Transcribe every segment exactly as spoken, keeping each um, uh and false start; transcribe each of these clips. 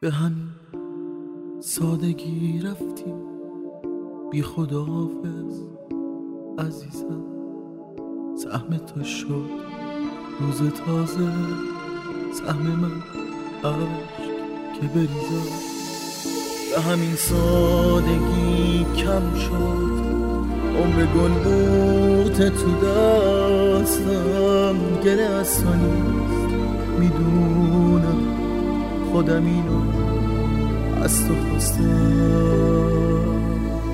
به همین سادگی رفتی بی خداحافظ عزیزم. سهم تو شد روز تازه، سهم من عشق که بریزم. به همین سادگی کم شد عمر گل بوت تو دستم. گله از تو نیست میدونم، خودم اینو از تو خواستم.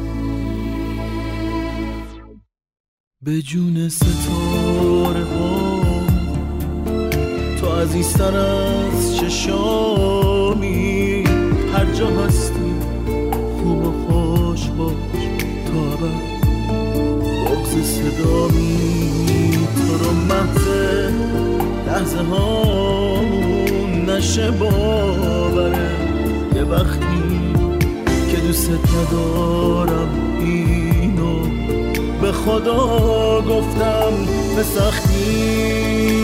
به جون ستاره ها تو عزیزتر از چشامی. هر جا هستی خوب و خوش باش تا ابد، بغض صدامی تو رو محض لحظه هامون نشه باوره. یه وقتی که دوست ندارم اینو به خدا گفتم به سختی.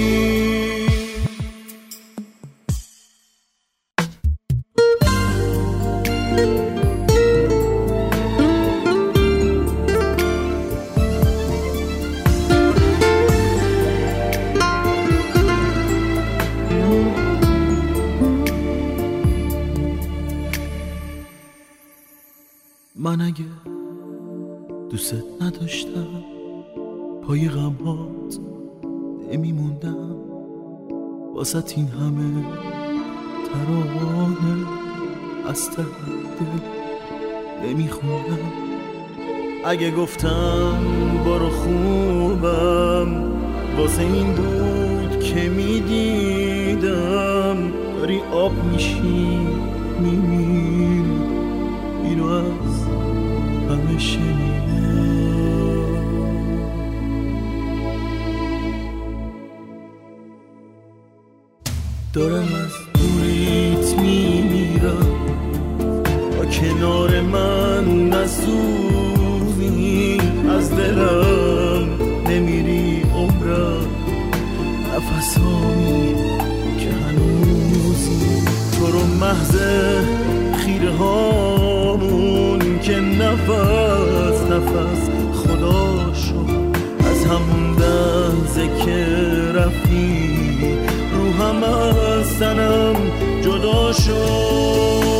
من اگه دوست نداشتم پای غمهات نمیموندم، واسه این همه ترانه از ته دل نمیخوندم. اگه گفتم برو خوبم واسه این بود که میدیدم داری آب میشی میمیری، اینو از همه شنیدم. دارم از دوریت میمیرم، با کنار من نسوزی. از دلم نمیری عمرم، نفسامی که هنوزی. تو رو محض خیره هامون که نفس نفس خدا شد. از همون لحظه که رفتی روحم از تنم جدا شد.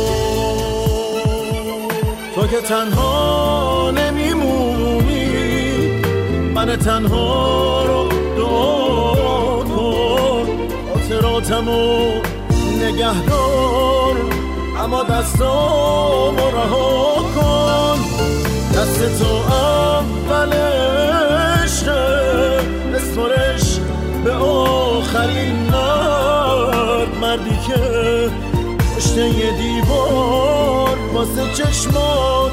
تو که تنها نمیمونی، من تنها رو دعا کن. خاطراتمو نگهدار، اما دستامو رها کن. دست تو اول عشقه، بسپرش به آخرین مرد. مردی که پشت یه دیوار واسه چشمان